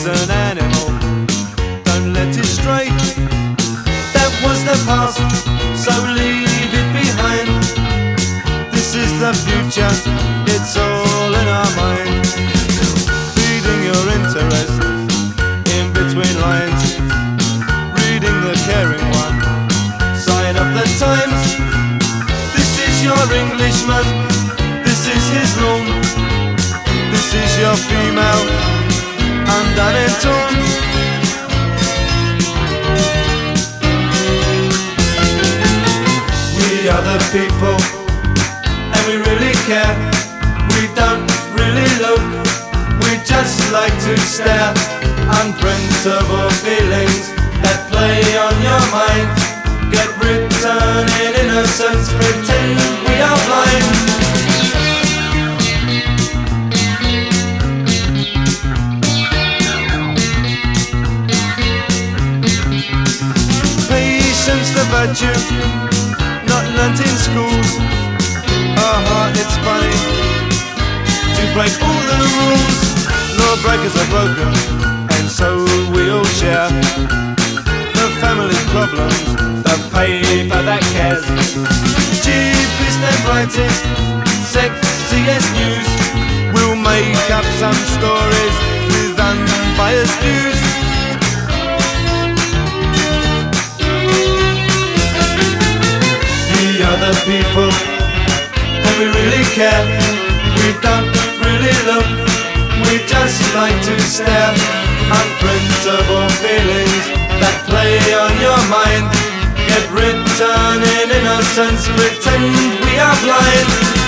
is an animal, don't let it stray. That was the past, so leave it behind. This is the future, it's all in our mind. Feeding your interest in between lines, reading the caring one side of the Times. This is your Englishman, this is his lawn. This is your female, undone and torn. We are the people, and we really care. We don't really look, we just like to stare. Unprintable feelings that play on your mind, get written in innocence, pretend we are blind. Patience the virtue, not learnt in schools. It's funny to break all the rules. Lawbreakers are broken, and so we all share the family's problems, the paper that cares. Cheapest and brightest, sexiest news. We'll make up some stories with unbiased views. We are the people, and we really care. We don't really look, we just like to stare. Unprintable feelings that play on your mind, get written in innocence, pretend we are blind.